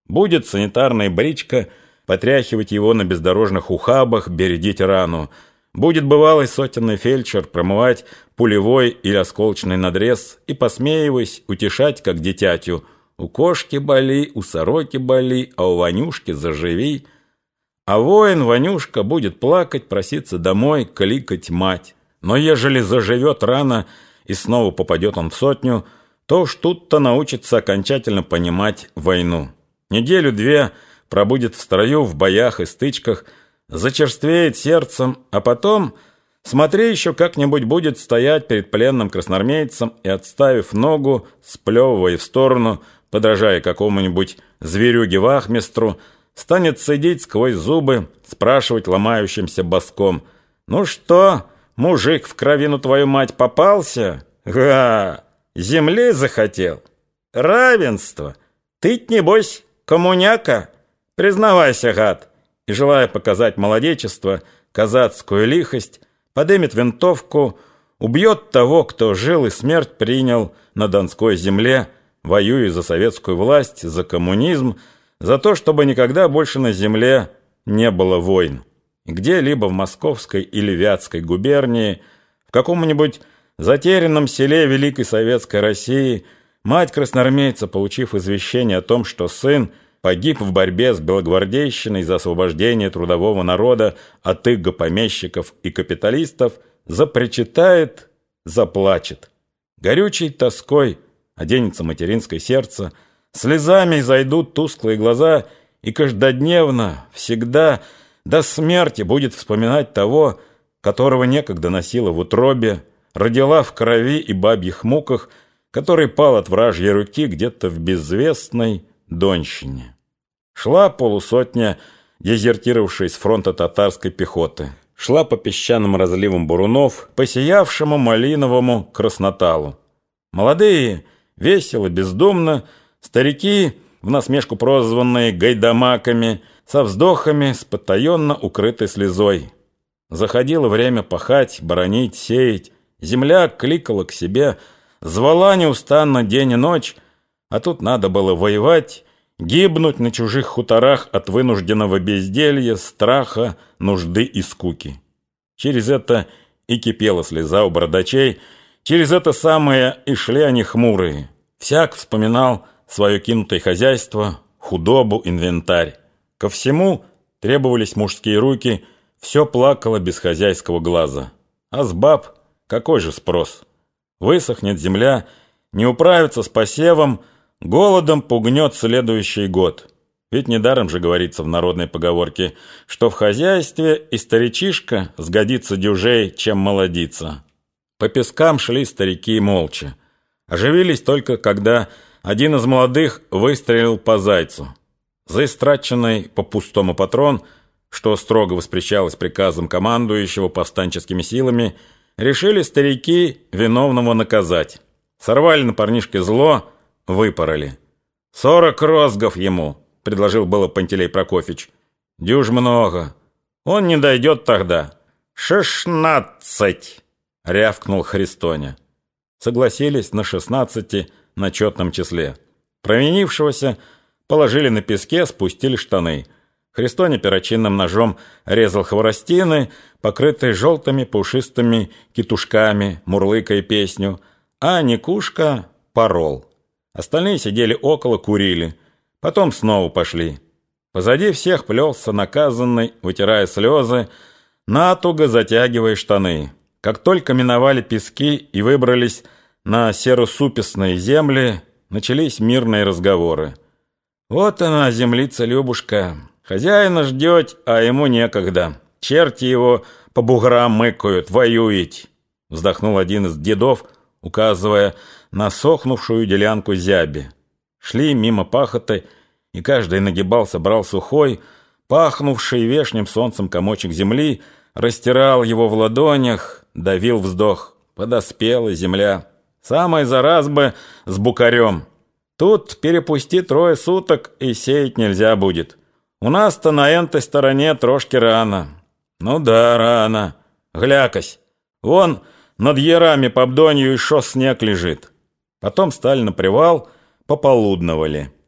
Будет санитарная бричка потряхивать его на бездорожных ухабах, бередить рану. Будет бывалый сотенный фельдшер промывать пулевой или осколочный надрез и, посмеиваясь, утешать, как дитятю: «У кошки боли, у сороки боли, а у Ванюшки заживи». А воин Ванюшка будет плакать, проситься домой, кликать мать. Но ежели заживет рано и снова попадет он в сотню, то уж тут-то научится окончательно понимать войну. Неделю-две пробудет в строю, в боях и стычках, зачерствеет сердцем, а потом, смотри, еще как-нибудь будет стоять перед пленным красноармейцем и, отставив ногу, сплевывая в сторону, подражая какому-нибудь зверюге-вахмистру, станет цедить сквозь зубы, спрашивать ломающимся боском: «Ну что, мужик, в кровину твою мать попался? Га! Земли захотел? Равенство? Ты-то, небось, коммуняка? Признавайся, гад!» И, желая показать молодечество, казацкую лихость, подымет винтовку, убьет того, кто жил и смерть принял на Донской земле, воюя за советскую власть, за коммунизм, за то, чтобы никогда больше на земле не было войн. И где-либо в Московской или Вятской губернии, в каком-нибудь затерянном селе Великой Советской России, мать красноармейца, получив извещение о том, что сын погиб в борьбе с белогвардейщиной за освобождение трудового народа от иго помещиков и капиталистов, запричитает, заплачет. Горючей тоской оденется материнское сердце, слезами изойдут тусклые глаза, и каждодневно, всегда, до смерти будет вспоминать того, которого некогда носила в утробе, родила в крови и бабьих муках, который пал от вражьей руки где-то в безвестной Донщине. Шла полусотня дезертировавшей с фронта татарской пехоты. Шла по песчаным разливам бурунов, по сиявшему малиновому Красноталу. Молодые, весело, бездумно, старики, в насмешку прозванные гайдамаками, со вздохами, с потаенно укрытой слезой. Заходило время пахать, боронить, сеять. Земля кликала к себе, звала неустанно день и ночь, а тут надо было воевать, гибнуть на чужих хуторах от вынужденного безделья, страха, нужды и скуки. Через это и кипела слеза у бородачей, через это самое и шли они хмурые. Всяк вспоминал свое кинутое хозяйство, худобу, инвентарь. Ко всему требовались мужские руки, все плакало без хозяйского глаза. А с баб какой же спрос? Высохнет земля, не управится с посевом, голодом пугнет следующий год. Ведь недаром же говорится в народной поговорке, что в хозяйстве и старичишка сгодится дюжей, чем молодица. По пескам шли старики молча. Оживились только, когда один из молодых выстрелил по зайцу. За истраченный по-пустому патрон, что строго воспрещалось приказом командующего повстанческими силами, решили старики виновного наказать. Сорвали на парнишке зло, выпороли. 40 розгов ему, предложил было Пантелей Прокофьевич. Дюж много. Он не дойдет тогда. 16, рявкнул Христоня. Согласились на 16 на четном числе. Провинившегося положили на песке, спустили штаны. Христоня перочинным ножом резал хворостины, покрытые желтыми пушистыми китушками, мурлыкая песню, а Никушка порол. Остальные сидели около, курили. Потом снова пошли. Позади всех плелся наказанный, вытирая слезы, натуго затягивая штаны. Как только миновали пески и выбрались на серо-супесные земли, начались мирные разговоры. «Вот она, землица Любушка, хозяина ждет, а ему некогда. Черти его по буграм мыкают, воюет», — вздохнул один из дедов, указывая на сохнувшую делянку зяби. Шли мимо пахоты, и каждый нагибался, брал сухой, пахнувший вешним солнцем комочек земли, растирал его в ладонях, давил вздох. Подоспела земля. Самая зараз бы с букарем. Тут перепусти 3 суток, и сеять нельзя будет. У нас-то на энтой стороне трошки рано. Ну да, рано. Глякось. Вон над ярами по Бдонью еще снег лежит. Потом стали на привал, пополудновали.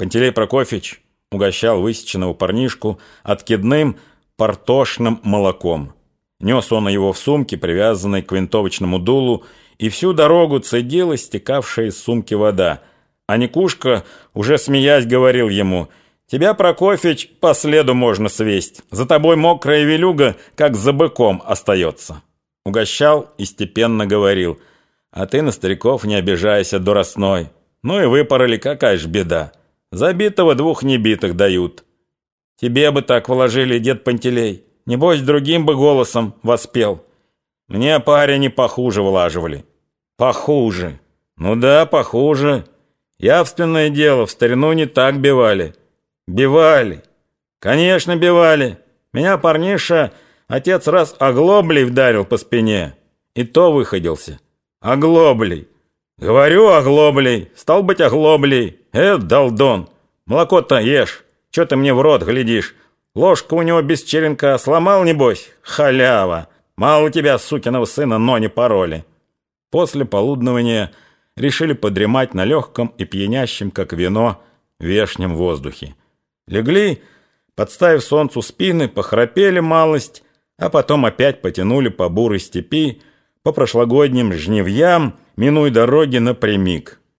Пантелей Прокофьевич угощал высеченного парнишку откидным портошным молоком. Нес он его в сумке, привязанной к винтовочному дулу, и всю дорогу цедила стекавшая из сумки вода. А Никушка, уже смеясь, говорил ему: «Тебя, Прокофьич, по следу можно свесть. За тобой мокрая велюга, как за быком, остается». Угощал и степенно говорил: «А ты на стариков не обижайся, дуросной. Ну и выпороли, какая ж беда. Забитого 2 небитых дают. Тебе бы так вложили, дед Пантелей. Небось, другим бы голосом воспел. Мне парень и похуже влаживали». «Похуже? Ну да, похуже. Явственное дело, в старину не так бивали». «Бивали? Конечно, бивали. Меня парниша отец раз оглоблей вдарил по спине. И то выходился. Оглоблей. Говорю, оглоблей. Стал быть, оглоблей. Долдон. Молоко-то ешь. Че ты мне в рот глядишь? Ложка у него без черенка. Сломал, небось? Халява. Мало тебя, сукиного сына, но не пороли». После полуднования решили подремать на легком и пьянящем, как вино, вешнем воздухе. Легли, подставив солнцу спины, похрапели малость, а потом опять потянули по бурой степи, по прошлогодним жнивьям, минуя дороги напрямик.